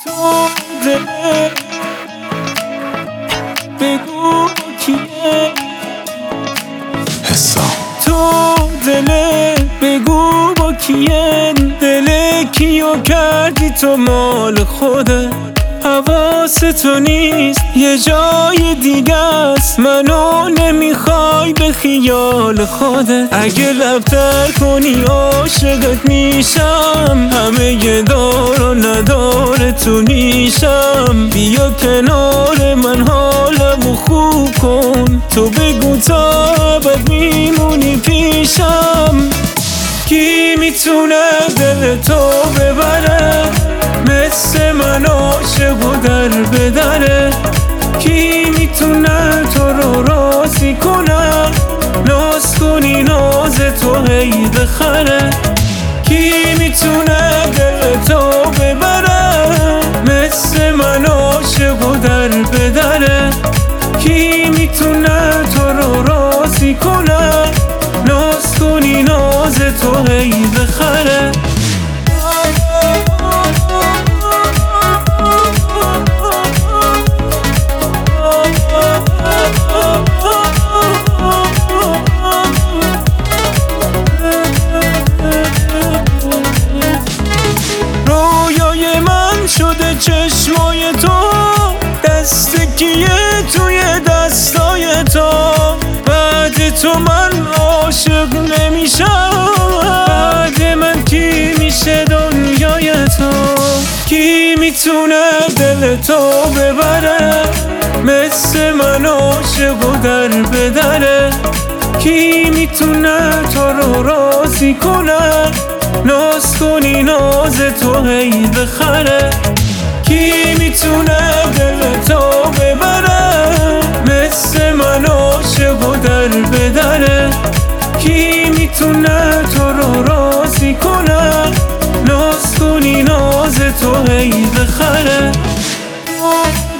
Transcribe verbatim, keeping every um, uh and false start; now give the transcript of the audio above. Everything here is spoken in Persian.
تو دل بگو کیه حسام تو دل بگو با کیه دل کیو کردی تو مال خوده حواس تو نیست یه جای دیگه است منو نمیخوای به خیال خودت اگه لبتر کنی عاشقت میشم همه یه دار و ندار تو نیشم بیا کنار من حالمو خوب کن تو بگو تا ابد میمونی پیشم کی میتونه دل تو ببره مثل من عاشق و در بدره کی میتونه تو رو راضی کنه ناز کنی ناز تو هی بخره کی میتونه دل تو ببره مثل من عاشق و در بدره کی میتونه تو رو راضی کنه ناز کنی ناز تو هی بخره رویای من شده چشمای تو دست کیه توی دستای تو بعد تو من عاشق نمیشم بعد من کی میشه دنیای تو کی میتونه دل تو ببره مثل من عاشق و در بدره کی میتونه تو رو راضی کنه ناز کنی ناز تو هی بخره کی میتونه دل تو ببره مثل من عاشق و در بدره کی میتونه تو رو راضی کنه ناز کنی ناز تو هی بخره